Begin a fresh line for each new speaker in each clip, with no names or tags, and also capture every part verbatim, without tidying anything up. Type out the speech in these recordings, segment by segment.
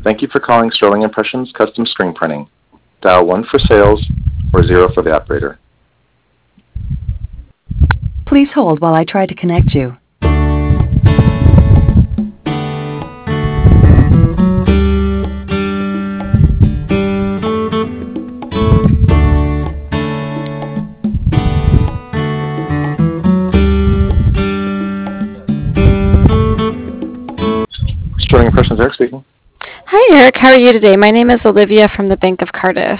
Thank you for calling Sterling Impressions Custom Screen Printing. Dial one for sales or zero for the operator.
Please hold while I try to connect you.
Sterling Impressions, Eric speaking.
Hi, Eric. How are you today? My name is Olivia from the Bank of Cardiff.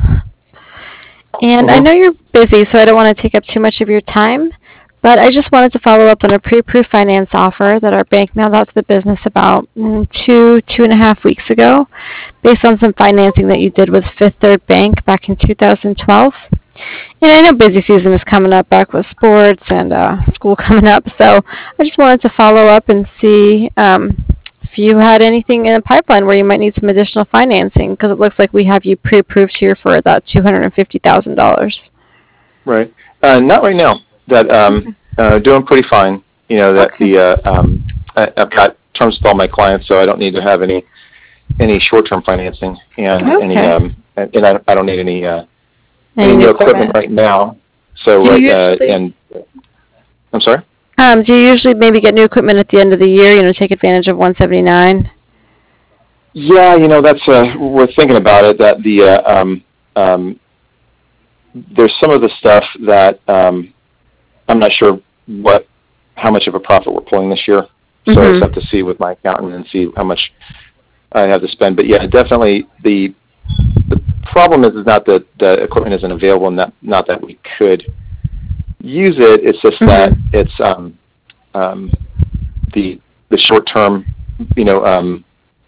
And I know you're busy, so I don't want to take up too much of your time, but I just wanted to follow up on a pre-approved finance offer that our bank mailed out to the business about mm, two, two and a half weeks ago, based on some financing that you did with Fifth Third Bank back in two thousand twelve. And I know busy season is coming up back with sports and uh, school coming up, so I just wanted to follow up and see um, if you had anything in the pipeline where you might need some additional financing, because it looks like we have you pre-approved here for that two hundred fifty thousand dollars.
Right. Uh, not right now. That um, uh, doing pretty fine. You know that
Okay.
the uh, um, I, I've got terms with all my clients, so I don't need to have any any short-term financing, and any
Okay.
um, and, and I, I don't need any uh,
Any
any
new
new equipment
equipment?
right now. So
Do
right,
you
uh,
usually-
and I'm sorry.
Um, do you usually maybe get new equipment at the end of the year, you know, take advantage of one seventy-nine?
Yeah, you know that's uh, we're thinking about it. That the uh, um, um, there's some of the stuff that um, I'm not sure what how much of a profit we're pulling this year. So I
Mhm.
just have to see with my accountant and see how much I have to spend. But yeah, definitely the the problem is, is not that the equipment isn't available, and not not that we could use it. It's just that
Mhm.
it's um, um, the the short term, you know. Um,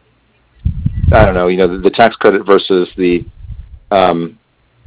I don't know, you know, the, the tax credit versus the, um,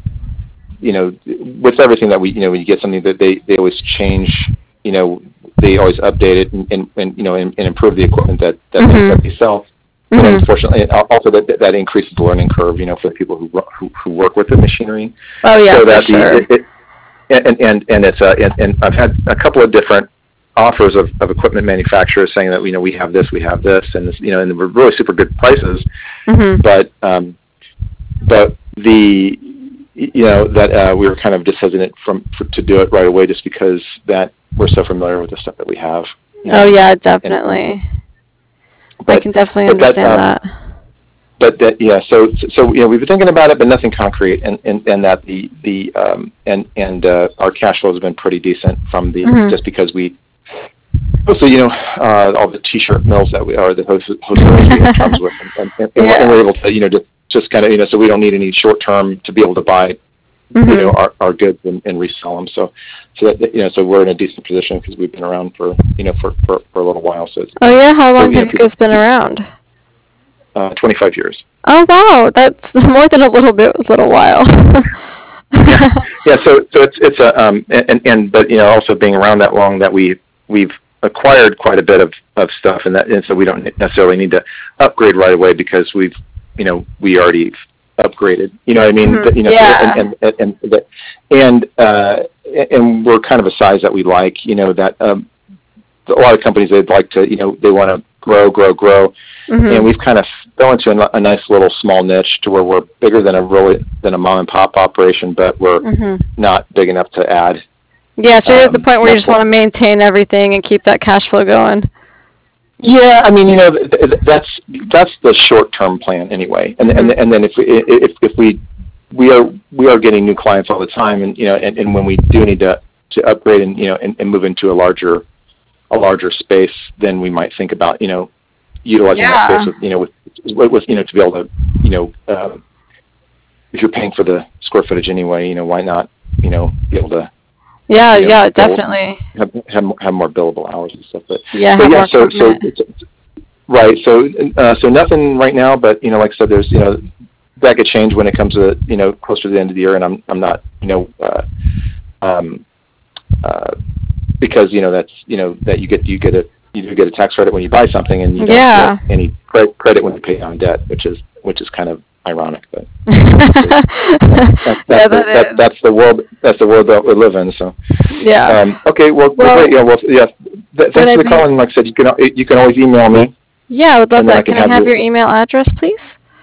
you know, with everything that we, you know, when you get something that they, they always change, you know, they always update it and, and, and you know, and, and improve the equipment that, that,
Mhm.
they, that they sell. And
Mhm.
unfortunately, and also that, that increases the learning curve, you know, for the people who, who, who work with the machinery.
Oh yeah,
So
for
that
sure.
the, it, it, and, and, and it's, uh, and, and I've had a couple of different offers of, of equipment manufacturers saying that, you know, we have this, we have this, and this, you know, and they're really super good prices.
Mhm.
But um, but the you know that uh, we were kind of just hesitant from for, to do it right away, just because that we're so familiar with the stuff that we have. You know,
Oh yeah,
and-
definitely.
but,
I can definitely
but that,
understand
um,
that.
But that yeah, so so you know we've been thinking about it, but nothing concrete, and and, and that the the um, and and uh, our cash flow has been pretty decent from the
Mhm.
just because we. Also, you know, uh, all the T-shirt mills that we are, the host hostels we have terms with, and, and, and,
Yeah.
and we're able to, you know, just, just kind of, you know, so we don't need any short-term to be able to buy,
Mhm.
you know, our, our goods and, and resell them. So, so that, you know, so we're in a decent position because we've been around for, you know, for, for, for a little while. So, it's,
Oh yeah, how long
so, you
have
know,
you guys been around?
uh, twenty-five years.
Oh wow, that's more than a little bit, a little while.
yeah, yeah. So, so it's it's a um and and but you know also being around that long that we we've acquired quite a bit of, of stuff, and that and so we don't necessarily need to upgrade right away because we've you know we already upgraded. You know what I mean?
Mhm.
That, you know,
Yeah.
and and and and, that, and uh and we're kind of a size that we like. You know that um a lot of companies they'd like to you know they want to grow grow grow.
Mhm.
And we've kind of fell into a, a nice little small niche to where we're bigger than a really than a mom and pop operation, but we're
Mhm.
not big enough to add.
Yeah, so you're at the
um,
point where you just
multiple-
want to maintain everything and keep that cash flow going.
Yeah, I mean, you know, th- th- that's that's the short term plan anyway. And and
Mhm.
and then if we if if we we are we are getting new clients all the time, and you know, and, and when we do need to to upgrade and you know and, and move into a larger a larger space, then we might think about you know utilizing that
Yeah.
space with you know with, with with, you know to be able to you know uh, if you're paying for the square footage anyway, you know why not you know be able to
Yeah,
you know,
yeah,
bill-
definitely.
have have more, have more billable hours and stuff. But
Yeah,
but
have
yeah,
more
so so
equipment.
it's, it's- right. So uh, so nothing right now, but you know, like I said, there's you know that could change when it comes to you know closer to the end of the year, and I'm I'm not you know uh, um uh because you know that's you know that you get you get a you do get a tax credit when you buy something, and you don't
Yeah.
get any cre- credit when you pay down debt, which is which is kind of ironic, but
yeah,
that's, that's,
that
the, that,
is.
that's the world that's the world that we live in. So.
Yeah.
Um, okay, well,
Well,
great. Yeah, well, yeah. Th-
when
thanks
I
for the
be-
call. And like I said, you can you can always email me.
Yeah, I would love
And then I
that.
can
Can I
have
have
you-
your email address, please?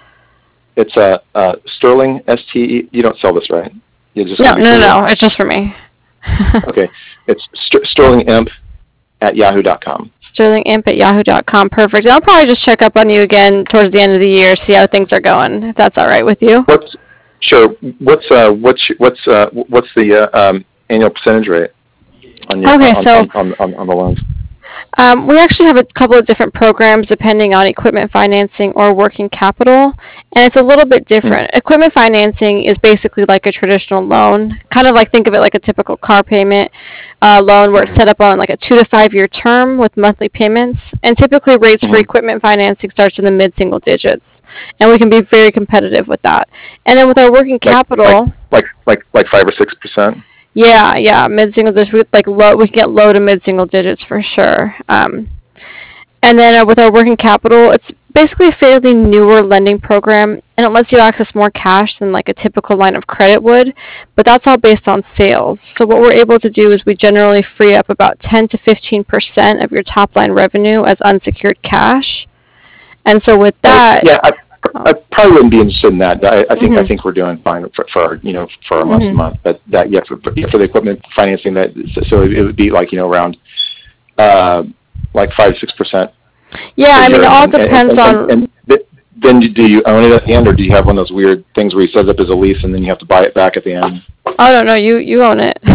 It's uh, uh, Sterling S T E. You don't sell this, right? You just
No,
wanna be
no,
clear.
no, no. It's just for me.
Okay, it's St- Sterling Imp at yahoo dot com.
sterlingimp at yahoo dot com. Perfect. And I'll probably just check up on you again towards the end of the year, see how things are going, if that's all right with you.
What's sure? What's uh, what's what's uh, what's the uh, um, annual percentage rate on your
Okay,
on,
so-
on, on, on the loans?
Um, we actually have a couple of different programs depending on equipment financing or working capital, and it's a little bit different. Equipment financing is basically like a traditional loan, kind of like think of it like a typical car payment uh, loan where it's set up on like a two to five year term with monthly payments, and typically rates for
Mhm.
equipment financing starts in the mid single digits, and we can be very competitive with that. And then with our working capital.
Like like like five or six percent.
Yeah, yeah, mid single digits, like low. We can get low to mid single digits for sure. Um, and then uh, with our working capital, it's basically a fairly newer lending program, and it lets you access more cash than like a typical line of credit would. But that's all based on sales. So what we're able to do is we generally free up about ten to fifteen percent of your top line revenue as unsecured cash. And so with that,
Yeah, I, I probably wouldn't be interested in that. I, I think I
Mhm.
think we're doing fine for, for our, you know for our month to
Mhm.
month. But that yeah for, for the equipment financing that so it would be like you know around uh, like five six percent.
yeah, I mean, it all depends
and,
on.
And, and, and then do you own it at the end, or do you have one of those weird things where you set it up as a lease and then you have to buy it back at the end?
Oh no, no, you you own it.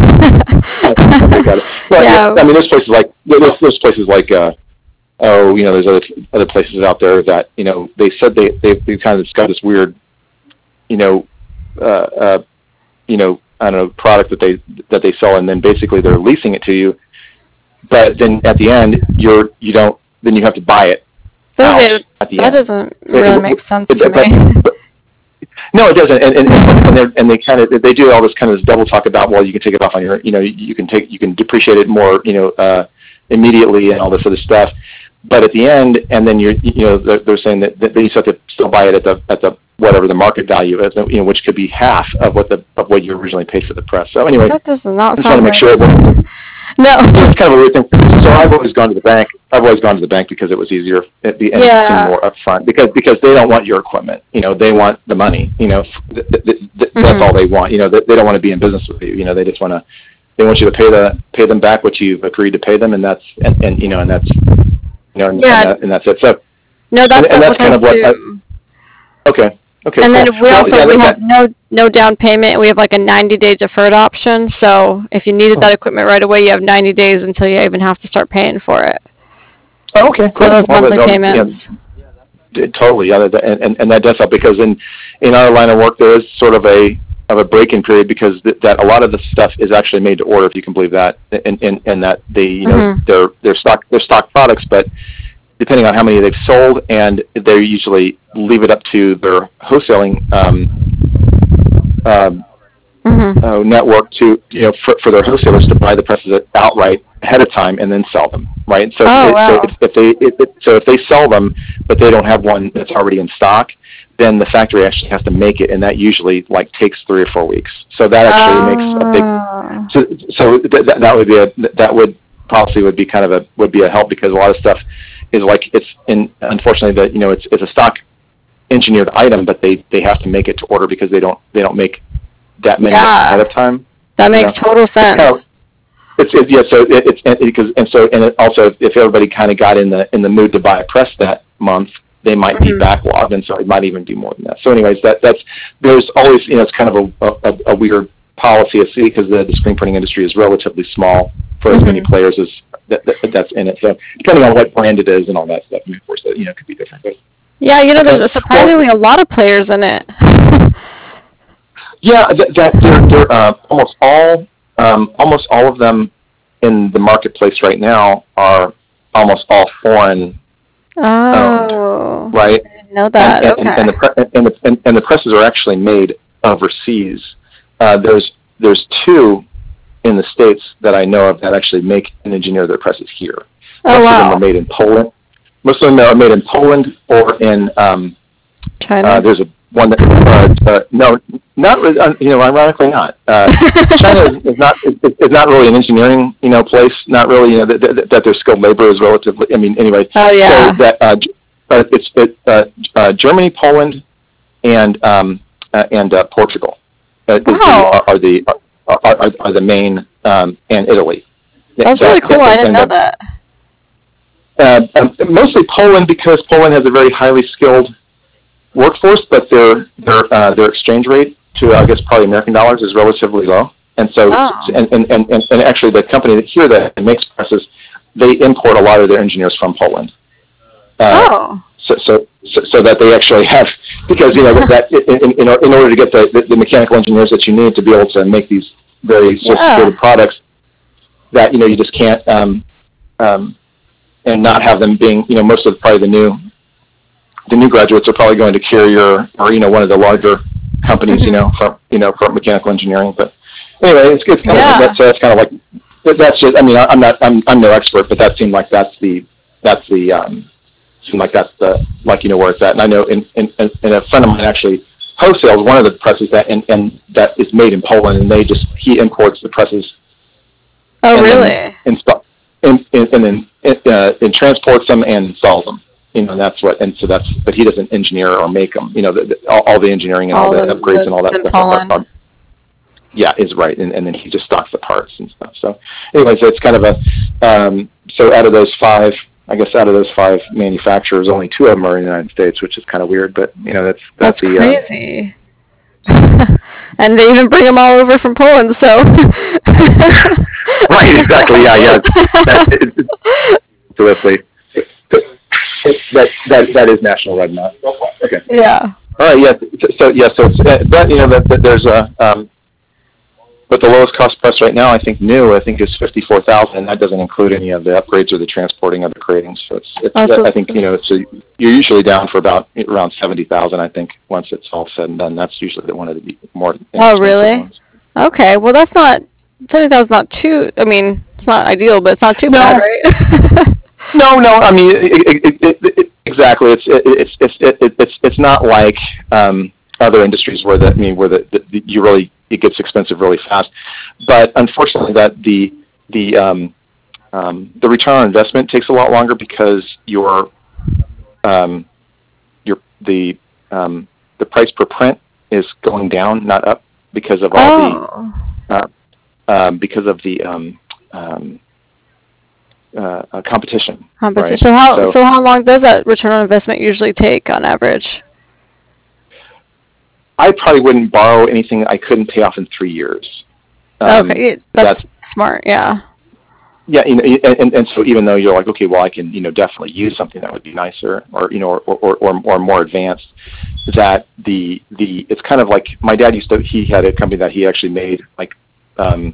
Okay, got it. Well,
Yeah.
yeah, I mean, there's places like there's, there's places like uh, oh, you know, there's other other places out there that you know they said they they they kind of got this weird, you know, uh, uh, you know, I don't know, product that they that they sell, and then basically they're leasing it to you, but then at the end you're you don't then you have to buy it. out
Okay,
at the
that
end.
doesn't really
It-
make sense
it-
to
but-
me.
but- No, it doesn't, and and and, they're, and they kind of they do all this kind of double talk about well, you can take it off on your, you know, you can take you can depreciate it more, you know, uh, immediately and all this other stuff, but at the end, and then you're, you know, they're, they're saying that, that you have to still buy it at the at the whatever the market value is, you know, which could be half of what the of what you originally paid for the press. So anyway,
That does not
I just want to
sound
make
right.
sure it wasn't.
No.
It's kind of a weird thing. So I've always gone to the bank. I've always gone to the bank because it was easier at the and
Yeah.
it seemed more upfront because because they don't want your equipment. You know, they want the money. You know, th- th- th- th- that's
Mhm.
all they want. You know, they, they don't want to be in business with you. You know, they just want to they want you to pay the pay them back what you've agreed to pay them, and that's and, and you know and that's you know and,
Yeah.
and, that, and that's it. So
No, that's,
and- and that's
what
kind
I
of what I-
do.
okay. Okay,
And then
cool.
we
Well,
also
yeah,
we
that-
have no no down payment. We have like a ninety day deferred option. So if you needed that equipment right away, you have ninety days until you even have to start paying for it.
Oh, okay,
For
cool.
those
Well,
monthly
that-
payments.
yeah, it- totally, yeah, that, and, and and that does help because in in our line of work there is sort of a of a break-in period because th- that a lot of the stuff is actually made to order, if you can believe that, and and, and that they you know
Mhm.
they're they're stock they're stock products, but depending on how many they've sold, and they usually leave it up to their wholesaling um, um,
Mhm.
uh, network to you know for, for their wholesalers to buy the presses outright ahead of time and then sell them, right? So,
Oh,
if,
wow.
so if, if they if, if, so if they sell them but they don't have one that's already in stock, then the factory actually has to make it, and that usually like takes three or four weeks. So that actually makes a big
Ah.
so so th- th- that would be a that would policy would be kind of a would be a help because a lot of stuff is like it's in unfortunately that you know it's it's a stock engineered item, but they they have to make it to order because they don't they don't make that many
Yeah.
ahead of time.
That makes
Yeah.
total sense.
Kind of- it's, it's yeah. So it, it's it, because and so and it also if everybody kind of got in the in the mood to buy a press that month, they might
Mhm.
be backlogged, and so it might even do more than that. So, anyways, that that's there's always you know it's kind of a a, a weird policy to see because the, the screen printing industry is relatively small for as many
Mhm.
players as that, that, that's in it. So depending on what brand it is and all that stuff, I mean, of course, that you know could be different. But
Yeah, you know, there's
Okay.
surprisingly a lot of players in it.
yeah, that, that they're, they're uh, almost all um, almost all of them in the marketplace right now are almost all foreign,
Oh.
right?
I didn't know that.
and,
Okay.
and, and, the pre- and, the, and, and the presses are actually made overseas. Uh, there's there's two in the States that I know of that actually make and engineer their presses here.
Oh,
Most
wow.
of them are made in Poland. Most of them are made in Poland or in um,
China.
uh, there's a one that uh, uh, no, not really, uh, you know, ironically not. Uh, China is, is not is, is not really an engineering you know place. Not really you know that, that, that their skilled labor is relatively. I mean, anyway.
Oh, yeah.
So that uh, J- uh, it's it, uh, uh, Germany, Poland, and um, uh, and uh, Portugal uh, is the,
Wow.
are, are the are, are, are the main um, and Italy.
That's
That-
really cool. I didn't
and,
know
uh,
that.
Uh, um, mostly Poland, because Poland has a very highly skilled workforce, but their their uh, their exchange rate to, I guess, probably American dollars is relatively low. And so,
Oh.
and, and, and, and actually the company that here that makes presses, they import a lot of their engineers from Poland. Uh,
Oh.
so, so, so, so that they actually have, because, you know, that in, in, in order to get the, the, the mechanical engineers that you need to be able to make these very sophisticated
Yeah.
products, that, you know, you just can't, um, um, and not have them being, you know, most of the, probably the new, the new graduates are probably going to Carrier or, you know, one of the larger companies, you know, for, you know, for mechanical engineering. But anyway, it's, it's kind
Yeah.
of, that's, that's kind of like, that's just, I mean, I, I'm not, I'm, I'm no expert, but that seemed like that's the, that's the, um, seemed like that's the, like, you know, where it's at. And I know in, in, in a friend of mine actually wholesales one of the presses that, and, and that is made in Poland, and they just, he imports the presses.
Oh,
and
really?
Then install, and, and, and then, uh, and transports them and installs them. You know, that's what, and so that's, but he doesn't engineer or make them, you know, the, the, all, all the engineering and all,
All
the
the-
upgrades and all that
in
stuff. are-
Poland.
are- yeah, is right. And, and then he just stocks the parts and stuff. So anyway, so it's kind of a, um, so out of those five, I guess out of those five manufacturers, only two of them are in the United States, which is kind of weird, but you know, that's,
That's
that's, the, uh,
crazy. And they even bring them all over from Poland, so.
right, exactly. Yeah, yeah. That, it, it, terrifically. That, that, that is national red knot. Okay.
Yeah.
All right. Yeah. So, so yeah. So it's, uh, that, you know, that, that there's a, um, but the lowest cost press right now, I think new, I think is fifty-four thousand, and that doesn't include any of the upgrades or the transporting of the crating. So it's, it's
Oh, so
I think, you know, it's a, you're usually down for about around seventy thousand, I think, once it's all said and done. That's usually the one of the more
Oh,
inexpensive
really?
ones.
Okay, well that's not, seventy thousand is not too, I mean, it's not ideal, but it's not too
No.
bad, right?
No, no. I mean, it, it, it, it, exactly. It's it, it's it's it, it's it's not like um, other industries where the I mean where the, the, the you really it gets expensive really fast. But unfortunately, that the the um, um, the return on investment takes a lot longer because your um, your the um, the price per print is going down, not up, because of all
Oh.
the uh, um, because of the um, um, uh, uh, competition.
Competition.
Right.
So how so,
So-
how long does that return on investment usually take on average?
I probably wouldn't borrow anything I couldn't pay off in three years. Um,
Okay, that's, smart. Yeah.
Yeah, you know, and, and, and so even though you're like, okay, well, I can, you know, definitely use something that would be nicer, or you know, or or, or, or more advanced. That the the it's kind of like my dad used to. He had a company that he actually made like, um,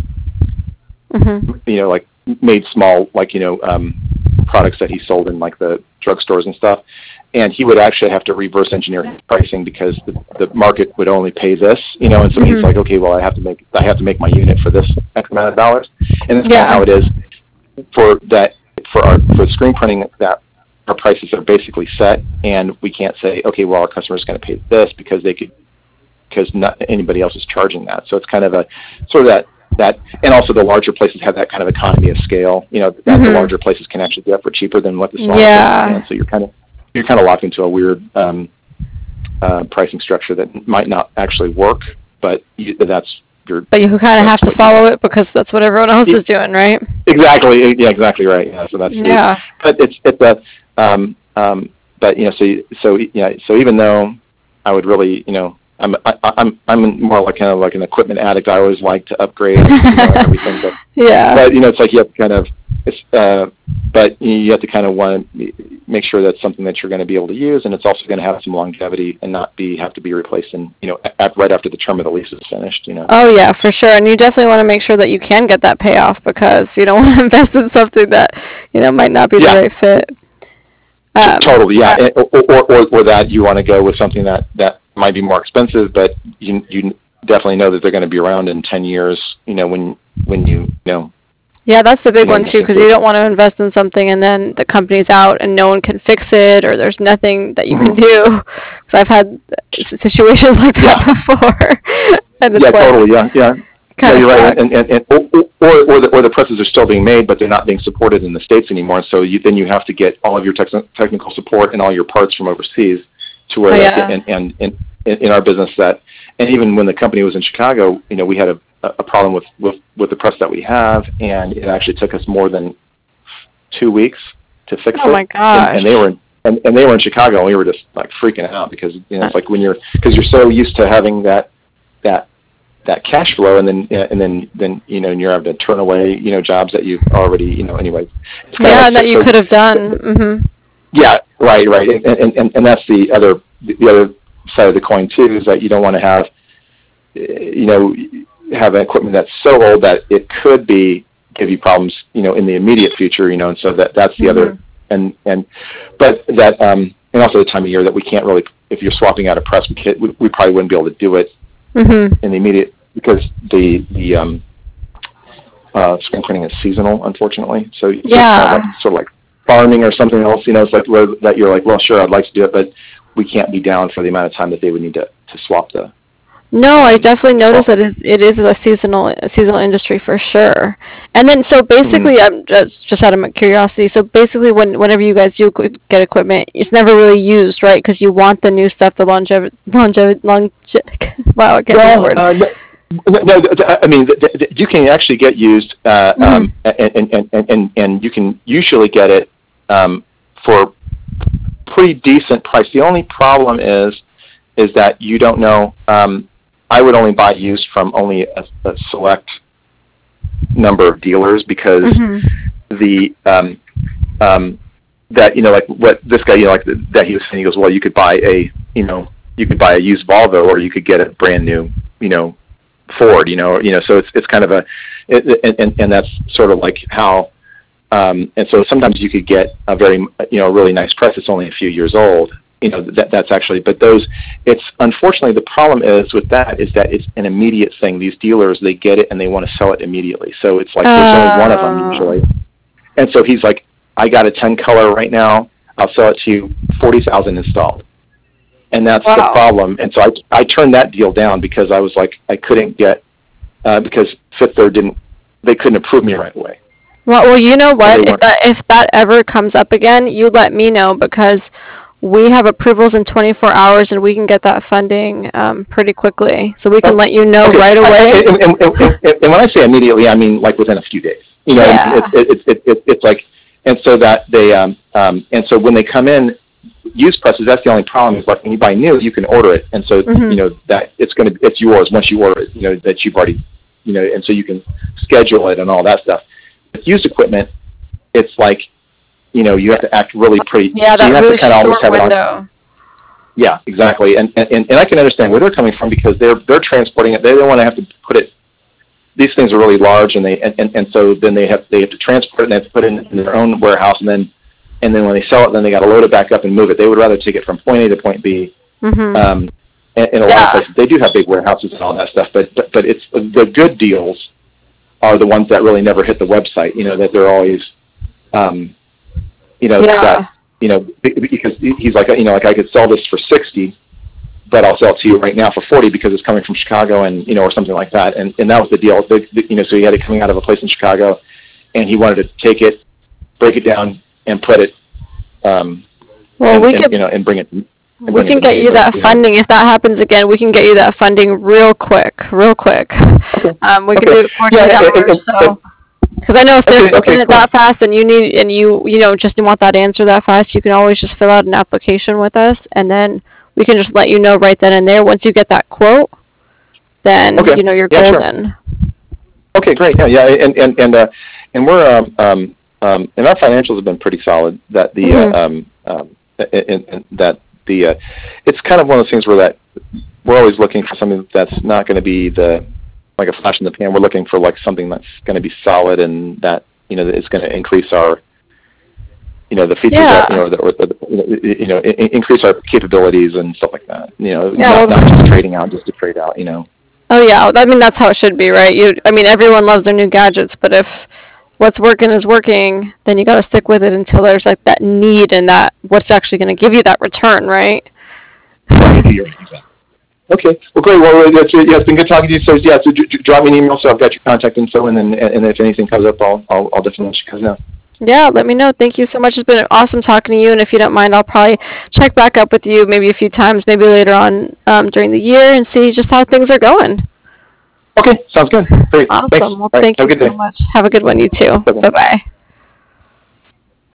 Mhm.
you know, like made small like you know um, products that he sold in like the drugstores and stuff. And he would actually have to reverse engineer his pricing because the, the market would only pay this, you know. And so he's
Mhm.
like, okay, well, I have to make I have to make my unit for this X amount of dollars, and that's
Yeah.
kind of how it is for that for our for screen printing. That our prices are basically set, and we can't say, okay, well, our customer is going to pay this because they could because not anybody else is charging that. So it's kind of a sort of that that, and also the larger places have that kind of economy of scale. You know, that
Mhm.
the larger places can actually get for cheaper than what the smaller
Yeah.
places can. So you're kind of you're kind of locked into a weird um, uh, pricing structure that might not actually work, but you, that's your
But you kind of
That's
have to
what you-
follow it because that's what everyone else is doing, right?
exactly yeah exactly right yeah. So that's the-
Yeah.
but it's it's a um, um, but you know so you- so yeah so even though I would really you know I'm I, I'm I'm more like kind of like an equipment addict. I always like to upgrade you know, everything, but
Yeah.
but you know it's like you have to kind of it's uh but you have to kind of want to make sure that's something that you're going to be able to use, and it's also going to have some longevity and not be have to be replaced in you know at, right after the term of the lease is finished. You know.
Oh yeah, for sure. And you definitely want to make sure that you can get that payoff because you don't want to invest in something that you know might not be
Yeah.
the right fit. Um,
Totally, yeah, and- or, or, or, or that you want to go with something that, that might be more expensive, but you you definitely know that they're going to be around in ten years. You know, when when you, you know,
Yeah, that's the big
Yeah,
one too, because you don't want to invest in something and then the company's out and no one can fix it, or there's nothing that you can do. Because I've had s- situations like that before, and it's
yeah,
like,
totally, yeah, yeah, Yeah,
Kind
you're
of
right, and, and, and or, or, or, the, or the presses are still being made, but they're not being supported in the States anymore. So you, then you have to get all of your tech, technical support and all your parts from overseas to where,
Oh,
that,
yeah.
and, and, and in our business that, and even when the company was in Chicago, you know, we had a, a problem with, with, with the press that we have, and it actually took us more than two weeks to fix
Oh
it.
my gosh.
And, and they were in, and, and they were in Chicago, and we were just like freaking out because, you know, it's like when you're, because you're so used to having that, that, that cash flow, and then and then then you know, and you're having to turn away, you know, jobs that you've already, you know, anyway.
Yeah,
like,
that
so,
you could have done. Mm-hmm.
Yeah, right, right, and, and and and that's the other the other side of the coin too, is that you don't want to have, you know, have equipment that's so old that it could be give you problems, you know, in the immediate future, you know, and so that that's the
Mm-hmm.
other, and and but that um and also the time of year that we can't really, if you're swapping out a press, we, can't, we, we probably wouldn't be able to do it
Mm-hmm.
in the immediate, because the the um, uh, screen printing is seasonal, unfortunately. So, so
Yeah.
it's kind of like sort of like farming or something else. You know, it's like where, that you're like, well, sure, I'd like to do it, but we can't be down for the amount of time that they would need to, to swap the.
No, I definitely noticed
swap.
that it, it is a seasonal a seasonal industry for sure. And then, so basically,
Mm-hmm.
I'm just just out of my curiosity. So basically, when whenever you guys do equi- get equipment, it's never really used, right? Because you want the new stuff, the longevity, longevity, longe- Wow, I can't say the
Well,
word.
uh, no, no, no, th- th- I mean, th- th- you can actually get used, uh, um,
Mhm.
and, and, and, and, and you can usually get it um, for pretty decent price. The only problem is, is that you don't know. Um, I would only buy used from only a, a select number of dealers, because
Mhm.
the um, um, that, you know, like what this guy, you know, like that he was saying, he goes, well, you could buy a, you know, you could buy a used Volvo, or you could get a brand new, you know, Ford, you know, or, you know, so it's it's kind of a, it, and, and and that's sort of like how, um, and so sometimes you could get a very, you know, really nice press that's only a few years old, you know, that that's actually, but those, it's unfortunately the problem is with that is that it's an immediate thing. These dealers, they get it and they want to sell it immediately, so it's like there's only one of them
Uh,
usually, and so he's like, I got a ten color right now, I'll sell it to you, forty thousand installed. And that's the
Wow.
problem. And so I, I turned that deal down because I was like, I couldn't get, uh, because Fifth Third didn't, they couldn't approve me right away.
Well, well, you know
So
what?
they
If
weren't.
that if that ever comes up again, you let me know, because we have approvals in twenty-four hours, and we can get that funding um, pretty quickly. So we can
Oh,
let you know
okay.
right
I-
away.
And, and, and, and, and when I say immediately, I mean like within a few days. You know,
Yeah.
it's it's it, it, it's like, and so that they, um, um, and so when they come in, used presses, that's the only problem, is like when you buy new, you can order it, and so
Mhm.
you know that it's going to, it's yours once you order it. You know that you've already, you know, and so you can schedule it and all that stuff. With used equipment, it's like, you know, you have to act really pretty.
Yeah,
so you
that
have
really
to kind of almost
short
have it on.
window.
Yeah, exactly, and, and and I can understand where they're coming from, because they're they're transporting it. They don't want to have to put it. These things are really large, and they and, and, and so then they have they have to transport it, and they have to put it in, in their own warehouse, and then and then when they sell it, then they got to load it back up and move it. They would rather take it from point A to point B.
Mhm.
Um, and, and a lot
Yeah.
of places they do have big warehouses and all that stuff, but but, but it's the good deals are the ones that really never hit the website. You know, that they're always, um, you know,
Yeah.
that you know, be- because he's like, you know, like I could sell this for sixty, but I'll sell it to you right now for forty because it's coming from Chicago, and, you know, or something like that. And, and that was the deal. The, the, you know, so he had it coming out of a place in Chicago, and he wanted to take it, break it down, and put it, um,
Well,
and,
we
and,
could
you know, and bring it. and
we
bring it
can
to
get
me,
you
but,
that
you know.
funding if that happens again. We can get you that funding real quick, real quick.
Okay.
Um, we can
Okay.
do it forty-eight
Yeah, and- and-
hours.
and-
So. Because I know if they're
Okay,
flipping
okay,
it
cool.
that fast, and you need, and you, you know, just want that answer that fast, you can always just fill out an application with us, and then we can just let you know right then and there. Once you get that quote, then
Okay.
you know you're
Yeah, sure.
golden.
Okay, great. Yeah, yeah, and and and uh, and we're um, um um and our financials have been pretty solid. That the
Mhm.
uh, um um and, and that the uh, it's kind of one of those things where that we're always looking for something that's not going to be the like a flash in the pan. We're looking for like something that's going to be solid, and that, you know, that is going to increase our, you know, the features
Yeah.
that, you know, the, or the, you know, i- i- increase our capabilities and stuff like that. You know,
Yeah,
not,
well-
not just trading out just to trade out. You know.
Oh yeah, I mean that's how it should be, right? You, I mean everyone loves their new gadgets, but if what's working is working, then you got to stick with it until there's like that need and that what's actually going to give you that return, right?
Right, you're right, exactly. Okay. Well, great. Well, that's, yeah, it's been good talking to you. So, yeah, so d- d- drop me an email so I've got your contact info, and then and if anything comes up, I'll I'll, I'll definitely let you guys know.
Yeah, let me know. Thank you so much. It's been awesome talking to you. And if you don't mind, I'll probably check back up with you maybe a few times, maybe later on um, during the year, and see just how things are going.
Okay, sounds good. Great. Thanks.
Awesome. Well,
All right.
thank
Have
you
a good
so
day.
much. Have a good one, you too.
Bye-bye.
Bye bye.